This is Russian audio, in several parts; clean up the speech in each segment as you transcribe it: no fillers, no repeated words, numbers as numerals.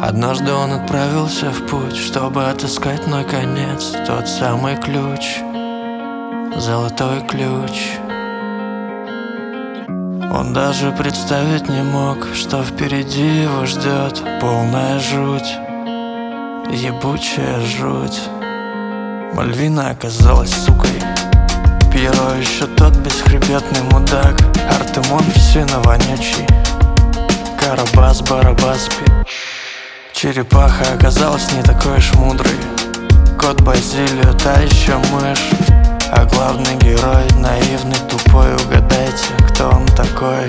Однажды он отправился в путь, чтобы отыскать наконец тот самый ключ, золотой ключ. Он даже представить не мог, что впереди его ждет полная жуть, ебучая жуть. Мальвина оказалась сукой, Пьеро еще тот бесхребетный мудак, Артемон псина вонючий, Карабас, Барабас, Черепаха оказалась не такой уж мудрой, Кот Базилио та еще мышь, а главный герой наивный, тупой. Угадайте, кто он такой?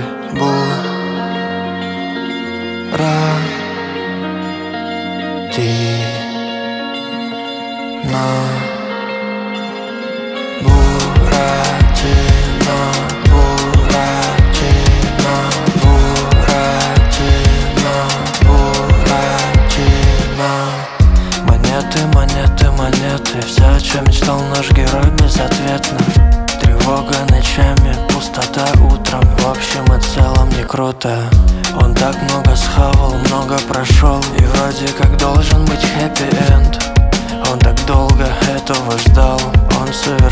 Буратино, Буратино, Буратино, Буратино. Монеты, монеты, монеты, все, о чем мечтал наш герой, безответно. Тревога ночами, пустота утром, в общем и целом не круто. Он так много схавал, много прошел, и вроде как должен быть хэппи-энд. Он так долго этого ждал, он совершил